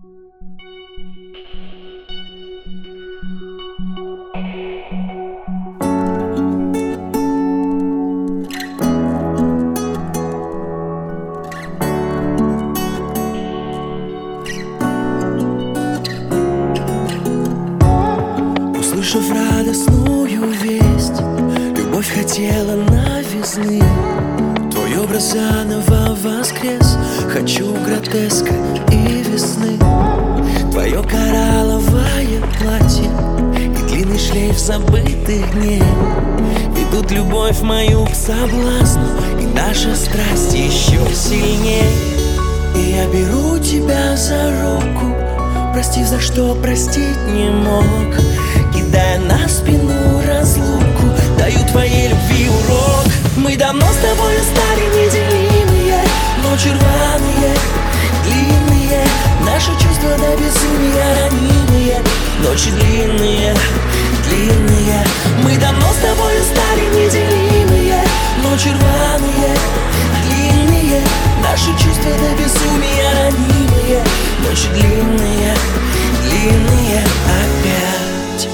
Услышав радостную весть, любовь хотела новизны. Твой образ заново воскрес, хочу гротеска и весны. Твое коралловое платье и длинный шлейф забытых дней ведут любовь мою к соблазну, и наша страсть еще сильней. И я беру тебя за руку, простив, за что простить не мог, кидая на спину разлуку, даю твоей любви урок. Мы давно с тобой стали неделимые, ночи рваные, длинные, наши чувства до безумия ранимые, ночи длинные, длинные. Мы давно с тобой стали неделимые, ночи рваные, длинные, наши чувства до безумия ранимые, ночи длинные, длинные опять.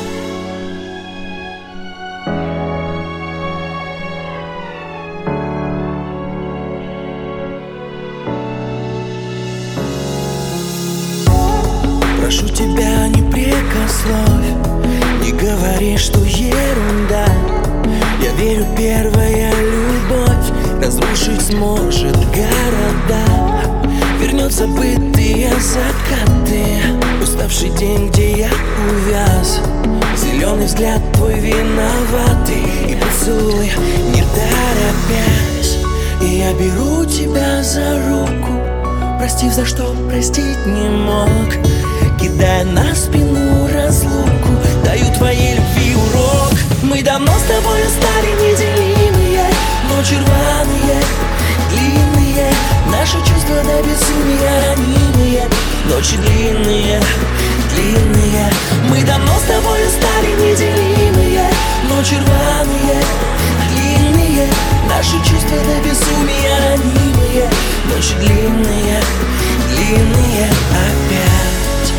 Прошу тебя, не прекословь, не говори, что ерунда. Я верю, первая любовь разрушить сможет города. Вернет забытые закаты, уставший день, где я увяз. Зеленый взгляд твой виноватый, и поцелуй не торопясь. И я беру тебя за руку, простив, за что простить не мог, кидая на спину разлуку, даю твоей любви урок. Мы давно с тобой стали неделимые, ночи рваные, длинные, наши чувства до безумия ранимые, ночи длинные, длинные. Мы давно с тобой стали неделимые, ночи рваные, длинные, наши чувства до безумия ранимые, ночи длинные, длинные опять.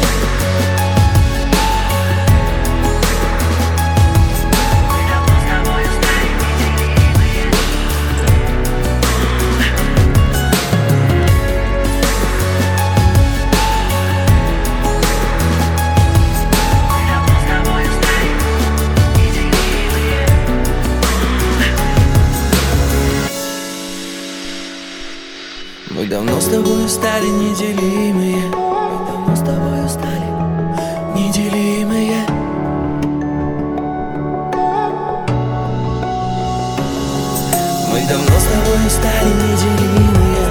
Мы давно с тобой стали неделимые, мы давно с тобой стали неделимые. Мы давно с тобой стали неделимые.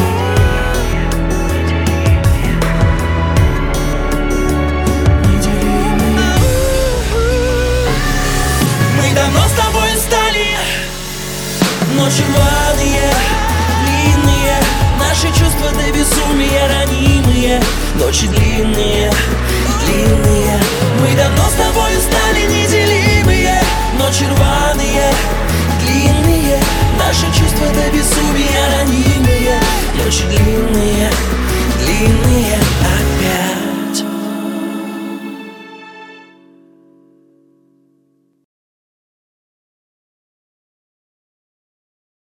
Неделимые. Мы давно с тобой стали ночи рваные, длинные, наши чувства до безумия ранимые, ночи длинные, длинные. Мы давно с тобой стали неделимые, ночи рваные, длинные, наши чувства до безумия ранимые, ночи длинные.